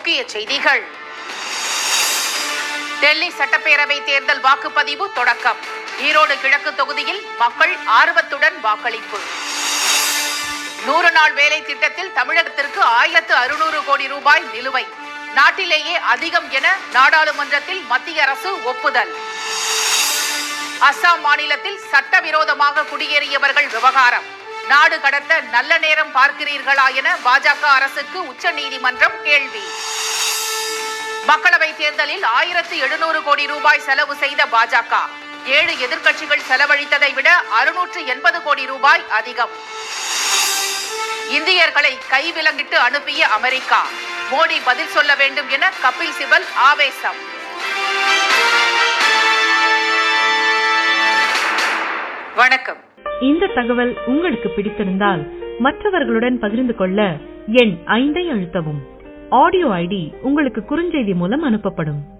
முக்கிய செய்திகள். டெல்லி சட்டப்பேரவை தேர்தல் வாக்குப்பதிவு தொடக்கம். ஈரோடு கிழக்கு தொகுதியில் மக்கள் ஆர்வத்துடன் வாக்களிப்பு. 100 நாள் வேலை திட்டத்தில் தமிழகத்திற்கு 1600 கோடி ரூபாய் நிலுவை. நாட்டிலேயே அதிகம் என நாடாளுமன்றத்தில் மத்திய அரசு ஒப்புதல். அஸ்ஸாம் மாநிலத்தில் சட்டவிரோதமாக குடியேறியவர்கள் விவகாரம். நாடு கடத்த நல்ல நேரம் பார்க்கிறீர்களா என பாஜக அரசுக்கு உச்சநீதிமன்றம் கேள்வி. மக்களவை தேர்தலில் 1700 கோடி ரூபாய் செலவு செய்த பாஜக 7 எதிர்க்கட்சிகள் செலவழித்ததை விட 680 கோடி ரூபாய் அதிகம். இந்தியர்களை கைவிலங்கிட்டு அனுப்பிய அமெரிக்கா. மோடி பதில் சொல்ல வேண்டும் என கபில் சிபல் ஆவேசம். வணக்கம். இந்த தகவல் உங்களுக்கு பிடித்திருந்தால் மற்றவர்களுடன் பகிர்ந்து கொள்ள எண் 5 அழுத்தவும். ஆடியோ ஐடி உங்களுக்கு குறுஞ்செய்தி மூலம் அனுப்பப்படும்.